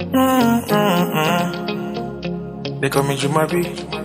They call me Jumabi.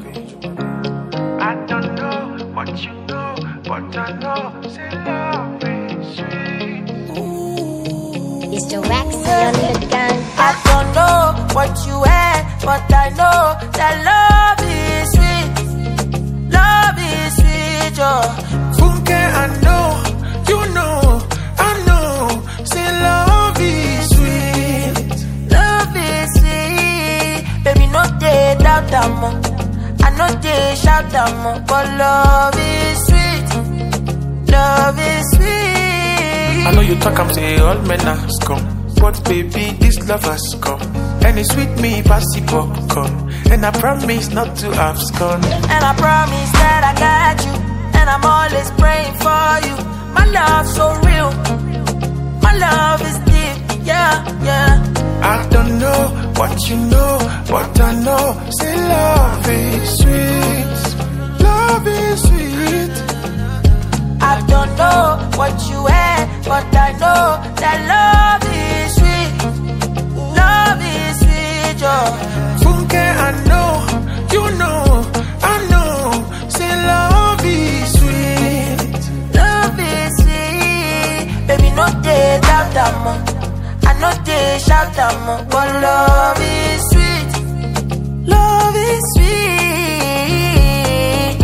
I don't know what you know, but I know say love is sweet. It's the Waxy on the gun. I don't know what you had, but I know that love is sweet. Love is sweet, oh. Funke, I know, you know, I know. Say love is sweet. Love is sweet. Baby, no day doubt them. I know they shout them, but love is sweet. Love is sweet. I know you talk, I'm say all men are scum. But baby, this love has come. And it's sweet me, pass the popcorn. And I promise not to abscond. And I promise that I got you. And I'm always praying for you. My love so real. My love is deep, yeah, yeah. I don't know what you know, but I know. Say love is sweet. Love is sweet. I don't know what you had, but I know that love is sweet. Love is sweet, oh. Funke, I know, you know, I know. Say love is sweet. Love is sweet. Baby, no day doubt them. I know they shout them, but love is sweet. Love is sweet.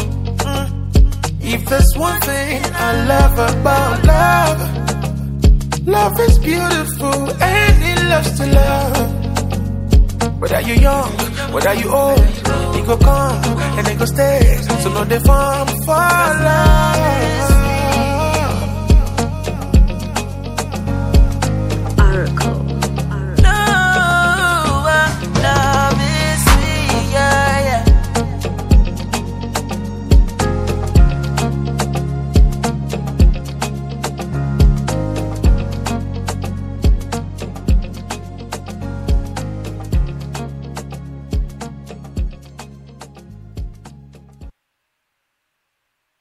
If there's one thing I love about love, love is beautiful and it loves to love. Whether you're young, whether you old, it go come and it go stay. So no they farm for love.